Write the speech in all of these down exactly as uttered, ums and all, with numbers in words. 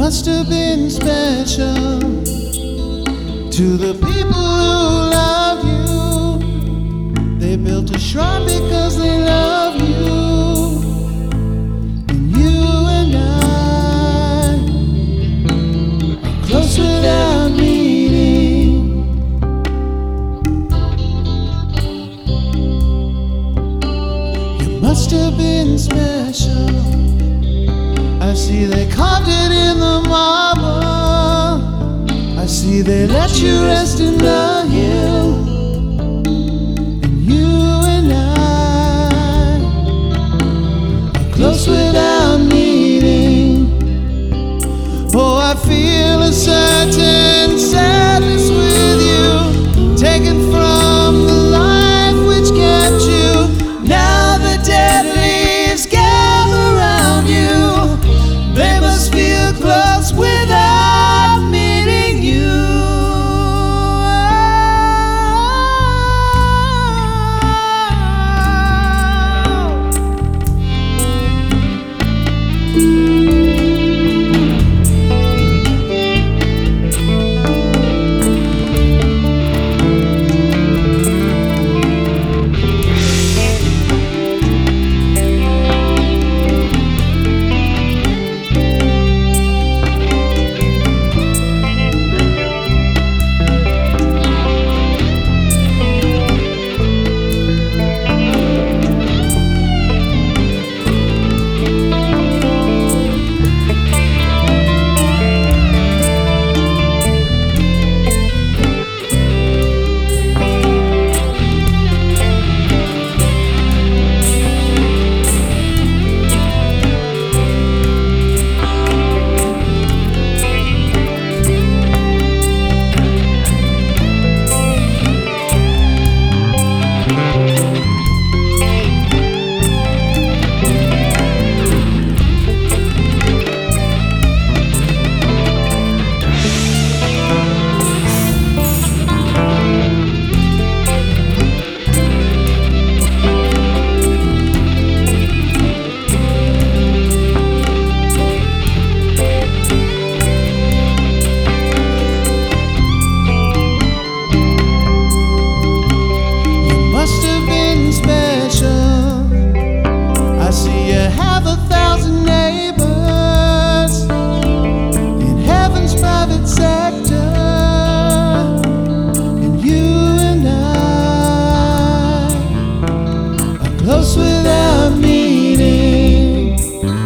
must have been special to the people who love you. They built a shrine because they love you. And you and I are close without meaning. You must have been special. I see they carved it in the marble. I see they let you rest in the hill. And you and I are close without meeting. Oh, I feel a certain sadness with you, taken from the life which kept you. Now the dead leaves gather round you. They must feel close without meeting you. Close without meaning.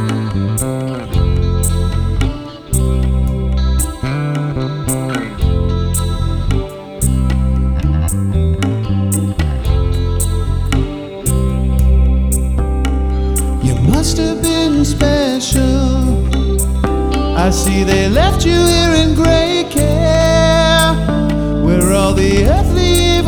You must have been special. I see they left you here in gray care, where all the earthly